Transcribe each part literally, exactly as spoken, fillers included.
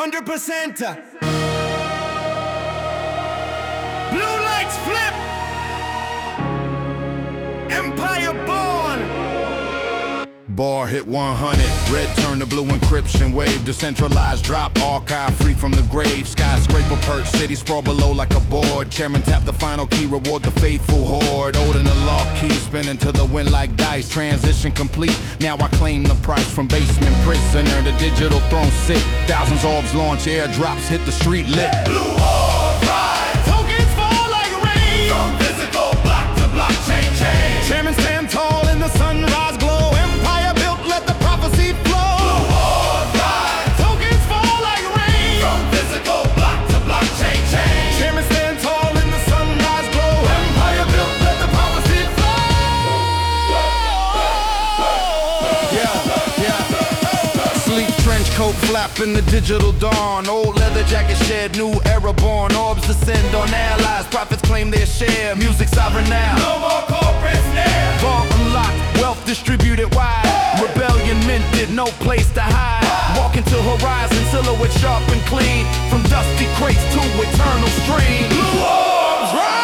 hundred percent. Blue lights flip. Empire born. Bar hit one hundred, red turn to blue, encryption wave, decentralized drop, archive free from the grave, skyscraper perch, city sprawl below like a board, chairman tap the final key, reward the faithful horde, holding the lock key, spinning to the wind like dice, transition complete, now I claim the price from basement prisoner, the digital throne sit, thousands orbs launch, airdrops hit the street lit. Blue orb rise, tokens fall like rain, From physical block to blockchain chain, chairman stand tall in the sunrise glow. Coat flap in the digital dawn, old leather jacket shed, new era born, orbs descend on allies, prophets claim their share, music sovereign now. No more corporate snare. Vault unlocked, wealth distributed wide, hey! Rebellion minted, no place to hide. Hey! Walk into horizon, silhouette sharp and clean, from dusty crates to eternal stream. Blue orbs rise.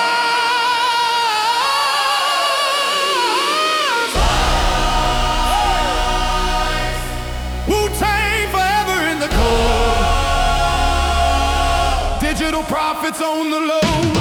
Wu-Tang forever in the cold. Digital prophets on the low.